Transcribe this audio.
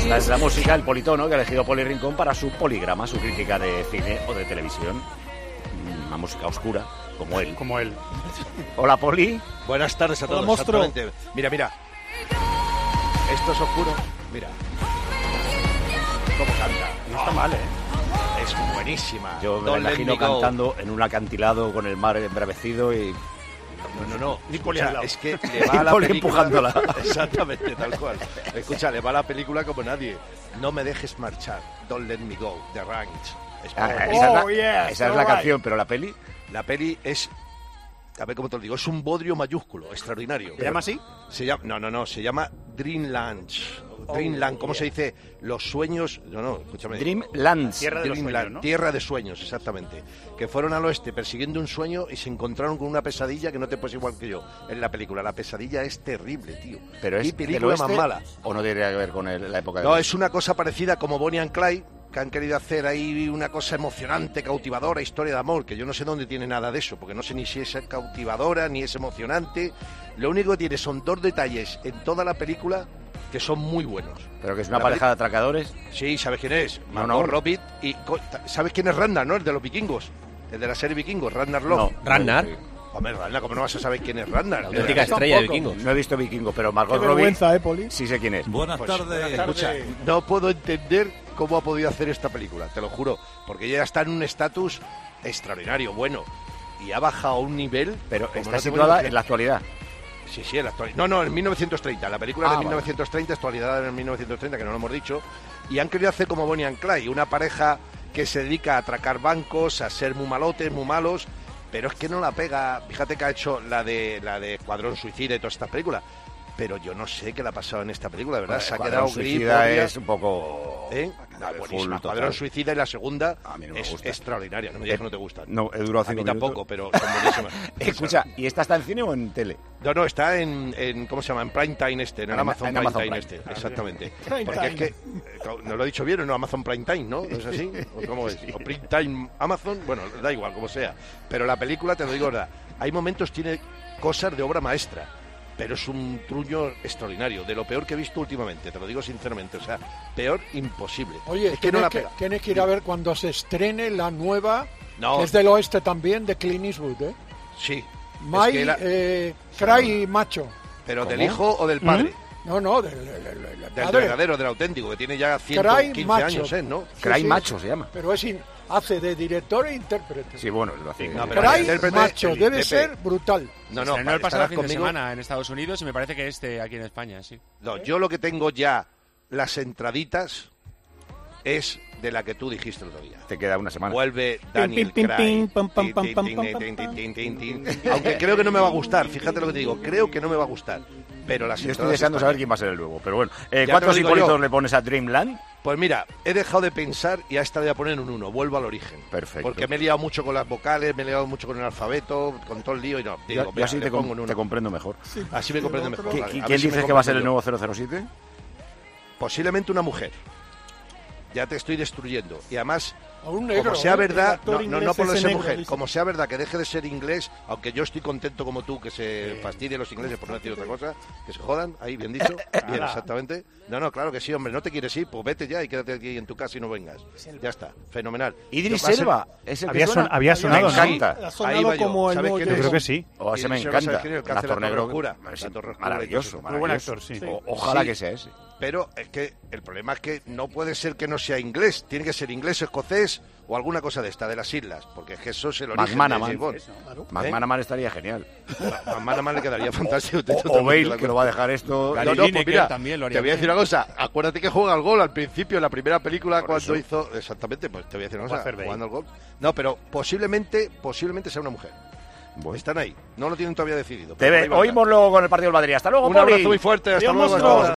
Esta es la música, el politono que ha elegido Poli Rincón para su poligrama, su crítica de cine o de televisión. Una música oscura, como él. Como él. Hola, Poli. Buenas tardes a todos. Hola, monstruo. Mira. Esto es oscuro. Mira. ¿Cómo canta? No está mal, ¿eh? Es buenísima. Yo me Don't la let imagino me go. cantando en un acantilado con el mar embravecido y... No. Ni Poli al lado. Es que le va a la Poli película... empujándola. Exactamente, tal cual. Escucha, le va a la película como nadie. No me dejes marchar. Don't let me go. The Ranch. Esa es la canción, pero la peli... La peli es... A ver cómo te lo digo. Es un bodrio mayúsculo, extraordinario. ¿Se llama así? Se llama, no, se llama Dreamland. Dreamland, ¿cómo se dice? Los sueños... No, escúchame. Dreamlands. Tierra de los Dreamland, sueños, ¿no? Tierra de sueños, exactamente. Que fueron al oeste persiguiendo un sueño y se encontraron con una pesadilla que no te puedes igual que yo en la película. La pesadilla es terrible, tío. Pero ¿Qué es película del más oeste, mala? ¿O no tiene que ver con la época de... No, es una cosa parecida como Bonnie and Clyde, que han querido hacer ahí una cosa emocionante, cautivadora, historia de amor, que yo no sé dónde tiene nada de eso, porque no sé ni si es cautivadora ni es emocionante. Lo único que tiene son dos detalles en toda la película que son muy buenos. Pero que es una pareja de atracadores. Sí, ¿sabes quién es? No. Margot Robbie y... ¿Sabes quién es Ragnar, no? El de los vikingos. El de la serie Vikingos, Ragnar Love. Ragnar. Hombre, Ragnar, ¿cómo no vas a saber quién es Ragnar? La auténtica estrella de Vikingos. No he visto Vikingos, pero Qué Margot Robbie vergüenza, Poli. sí sé quién es. Buenas Pues, tardes. Escucha, no puedo entender cómo ha podido hacer esta película, te lo juro, porque ella está en un estatus extraordinario, bueno, y ha bajado a un nivel... Pero como está no te situada puedo en la actualidad. Sí, en la actualidad. No, en 1930. La película es de Vale. 1930, actualidad en 1930, que no lo hemos dicho. Y han querido hacer como Bonnie and Clyde, una pareja que se dedica a atracar bancos, a ser muy malotes, muy malos, pero es que no la pega. Fíjate que ha hecho la de Escuadrón Suicida y todas estas películas. Pero yo no sé qué le ha pasado en esta película, de verdad. Se ha quedado gris. Suicida es un poco... ¿Eh? Buenísima. Escuadrón Suicida y la segunda A mí no me es gusta. extraordinaria. No me digas que no te gustan. No, he durado A mí 5 tampoco, minutos. pero son buenísimas. Escucha, ¿y esta está en cine o en tele? No, está en ¿cómo se llama? En Prime Time en En Amazon Amazon Prime Time Prime. exactamente. Prime Porque Time. es que, no lo he dicho bien, no Amazon Prime Time, ¿no? ¿No es así? ¿O cómo es? O Prime Time Amazon, bueno, da igual, como sea. Pero la película, te lo digo verdad, hay momentos, tiene cosas de obra maestra, pero es un truño extraordinario, de lo peor que he visto últimamente, te lo digo sinceramente, o sea, peor imposible. Oye, es que no la tienes, pega. tienes que ir a ver cuando se estrene la nueva, No. que es del oeste también, de Clint Eastwood, ¿eh? Sí. Mai, que Cry Macho. pero ¿Cómo? del hijo o del padre. No, del Del padre. verdadero, del auténtico, que tiene ya Cry 115 Macho. años, ¿no? Cry sí. Macho se llama. Pero hace de director e intérprete. Sí, bueno, lo hace. No, pero Cry el intérprete, Macho, el debe Pepe. ser brutal. No, Estrenó el pasado estarás fin de conmigo. semana en Estados Unidos y me parece que aquí en España, sí. No, yo lo que tengo ya, las entraditas, es de la que tú dijiste el otro día. Te queda una semana. Vuelve Daniel pim, Craig. pim, pam, pam, Tin, pam, tin, pam, tin, pam, tin, pam. tin, tin, tin, tin. Aunque creo que no me va a gustar, fíjate lo que te digo, creo que no me va a gustar. Pero las Yo estoy entradas deseando están saber ahí. quién va a ser el nuevo, pero bueno. te lo ¿Cuántos digo hipólitos yo. le pones a Dreamland? Pues mira, he dejado de pensar y a esta le voy a poner un 1, vuelvo al origen. Perfecto. Porque me he liado mucho con las vocales, me he liado mucho con el alfabeto, con todo el lío y no. Digo, Yo mira, así le te, pongo un 1. te comprendo mejor. Así me comprende mejor. ¿Qui- vale. qui- A ver ¿Quién si me dices que va a ser el comprendo nuevo yo. 007? Posiblemente una mujer. Ya te estoy destruyendo. Y además, A un negro, como sea ¿eh? verdad, El actor no inglés por lo de ese ser negro, mujer, dice. como sea verdad que deje de ser inglés, aunque yo estoy contento como tú, que se fastidien los ingleses por no decir otra cosa, que se jodan, ahí bien dicho, bien exactamente. No, claro que sí, hombre, no te quieres ir, pues vete ya y quédate aquí en tu casa y no vengas. Ya está, fenomenal. Idris Va a ser- Elba. ¿Es el que Había, suena? había sonado, Me ¿no? encanta. Ha Ahí sonado va yo. como el ¿Sabes nuevo quién James es? Bond. Creo que sí. O ese me Idris Elba, ¿sabes encanta. quién es? El Un que hace actor la negro. Torre Oscura. Es La Torre Oscura y todo maravilloso, eso. Muy buen maravilloso. actor, sí. Ojalá Sí. que sea ese. Pero es que el problema es que no puede ser que no sea inglés, tiene que ser inglés, escocés o alguna cosa de esta, de las islas, porque es que eso es el origen de McManaman. James Bond. McManaman estaría genial. McManaman le quedaría fantástico. O Bale, que lo va a dejar esto. Gary No, pues Lineker mira, también lo haría te voy a bien. decir una cosa. Acuérdate que juega al gol al principio, en la primera película, Por cuando eso. hizo... Exactamente, pues te voy a decir una Va a cosa. hacer Bale. Jugando al gol. No, pero posiblemente sea una mujer. Bueno. Están ahí. No lo tienen todavía decidido. Te pero ve- ahí van a estar. oímos luego con el partido del Madrid. Hasta luego, Un Poli. abrazo muy fuerte. Hasta Adiós, luego. monstruo. Hasta luego.